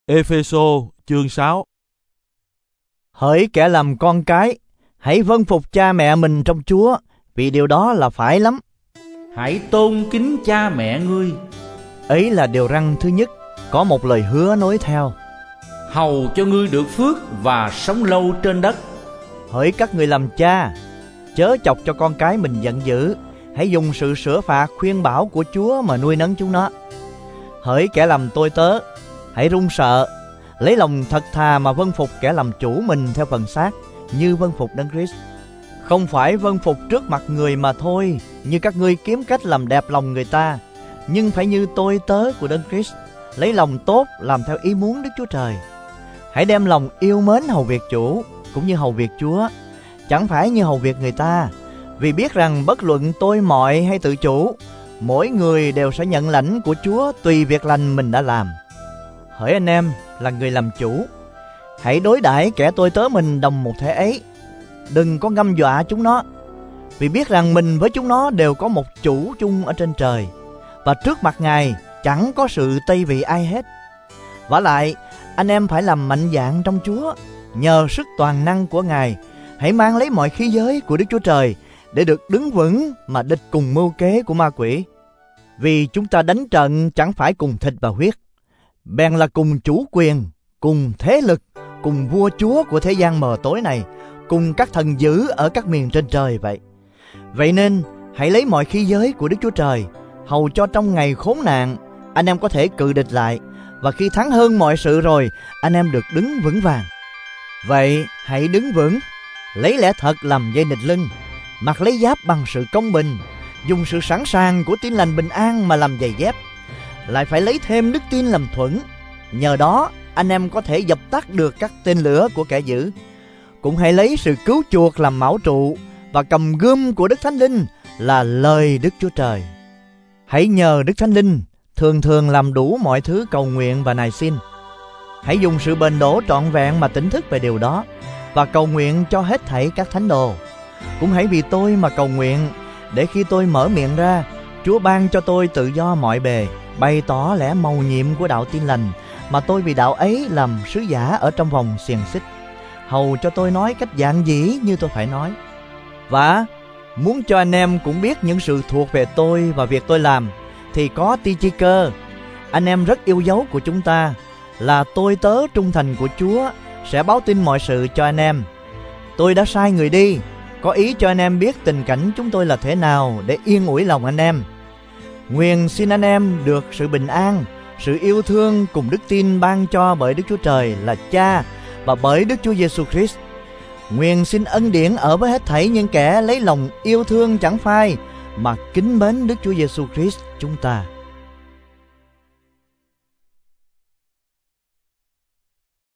Ê-phê-sô chương 6. Hỡi kẻ làm con cái, hãy vâng phục cha mẹ mình trong Chúa, vì điều đó là phải lắm. Hãy tôn kính cha mẹ ngươi. Ấy là điều răn thứ nhất, có một lời hứa nối theo: hầu cho ngươi được phước và sống lâu trên đất. Hỡi các người làm cha, chớ chọc cho con cái mình giận dữ, hãy dùng sự sửa phạt khuyên bảo của Chúa mà nuôi nấng chúng nó. Hỡi kẻ làm tôi tớ, hãy run sợ, lấy lòng thật thà mà vâng phục kẻ làm chủ mình theo phần xác, như vâng phục Đấng Christ. Không phải vâng phục trước mặt người mà thôi, như các ngươi kiếm cách làm đẹp lòng người ta, nhưng phải như tôi tớ của Đấng Christ, lấy lòng tốt làm theo ý muốn Đức Chúa Trời. Hãy đem lòng yêu mến hầu việc chủ, cũng như hầu việc Chúa, chẳng phải như hầu việc người ta, vì biết rằng bất luận tôi mọi hay tự chủ, mỗi người đều sẽ nhận lãnh của Chúa tùy việc lành mình đã làm. Hỡi anh em là người làm chủ, hãy đối đãi kẻ tôi tớ mình đồng một thể ấy. Đừng có ngâm dọa chúng nó, vì biết rằng mình với chúng nó đều có một chủ chung ở trên trời, và trước mặt Ngài chẳng có sự tây vị ai hết. Vả lại, anh em phải làm mạnh dạn trong Chúa, nhờ sức toàn năng của Ngài. Hãy mang lấy mọi khí giới của Đức Chúa Trời, để được đứng vững mà địch cùng mưu kế của ma quỷ. Vì chúng ta đánh trận chẳng phải cùng thịt và huyết, bèn là cùng chủ quyền, cùng thế lực, cùng vua chúa của thế gian mờ tối này, cùng các thần dữ ở các miền trên trời vậy. Vậy nên hãy lấy mọi khí giới của Đức Chúa Trời, hầu cho trong ngày khốn nạn anh em có thể cự địch lại, và khi thắng hơn mọi sự rồi, anh em được đứng vững vàng. Vậy hãy đứng vững, lấy lẽ thật làm dây nịt lưng, mặc lấy giáp bằng sự công bình, dùng sự sẵn sàng của tin lành bình an mà làm giày dép. Lại phải lấy thêm đức tin làm thuẫn, nhờ đó anh em có thể dập tắt được các tên lửa của kẻ dữ. Cũng hãy lấy sự cứu chuộc làm mão trụ, và cầm gươm của Đức Thánh Linh là lời Đức Chúa Trời. Hãy nhờ Đức Thánh Linh thường thường làm đủ mọi thứ cầu nguyện và nài xin. Hãy dùng sự bền đổ trọn vẹn mà tỉnh thức về điều đó, và cầu nguyện cho hết thảy các thánh đồ. Cũng hãy vì tôi mà cầu nguyện, để khi tôi mở miệng ra, Chúa ban cho tôi tự do mọi bề, bày tỏ lẽ mầu nhiệm của đạo tin lành, mà tôi vì đạo ấy làm sứ giả ở trong vòng xiềng xích, hầu cho tôi nói cách giản dĩ như tôi phải nói. Và muốn cho anh em cũng biết những sự thuộc về tôi và việc tôi làm, thì có Ti-chi-cơ, anh em rất yêu dấu của chúng ta, là tôi tớ trung thành của Chúa, sẽ báo tin mọi sự cho anh em. Tôi đã sai người đi, có ý cho anh em biết tình cảnh chúng tôi là thế nào, để yên ủi lòng anh em. Nguyện xin anh em được sự bình an, sự yêu thương cùng đức tin ban cho bởi Đức Chúa Trời là Cha và bởi Đức Chúa Giêsu Christ. Nguyện xin ân điển ở với hết thảy những kẻ lấy lòng yêu thương chẳng phai, mà kính mến Đức Chúa Giêsu Christ chúng ta.